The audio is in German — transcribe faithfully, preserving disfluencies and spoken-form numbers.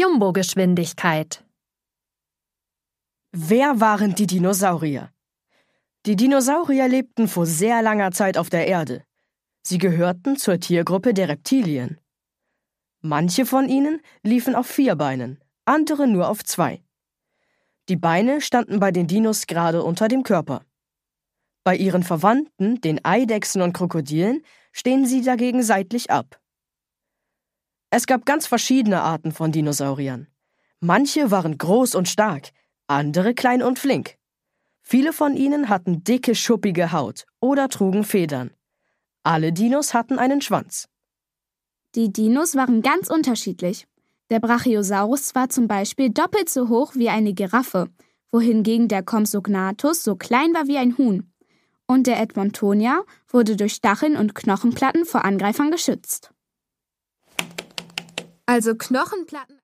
Jumbo-Geschwindigkeit. Wer waren die Dinosaurier? Die Dinosaurier lebten vor sehr langer Zeit auf der Erde. Sie gehörten zur Tiergruppe der Reptilien. Manche von ihnen liefen auf vier Beinen, andere nur auf zwei. Die Beine standen bei den Dinos gerade unter dem Körper. Bei ihren Verwandten, den Eidechsen und Krokodilen, stehen sie dagegen seitlich ab. Es gab ganz verschiedene Arten von Dinosauriern. Manche waren groß und stark, andere klein und flink. Viele von ihnen hatten dicke, schuppige Haut oder trugen Federn. Alle Dinos hatten einen Schwanz. Die Dinos waren ganz unterschiedlich. Der Brachiosaurus war zum Beispiel doppelt so hoch wie eine Giraffe, wohingegen der Compsognathus so klein war wie ein Huhn. Und der Edmontonia wurde durch Stacheln und Knochenplatten vor Angreifern geschützt. Also Knochenplatten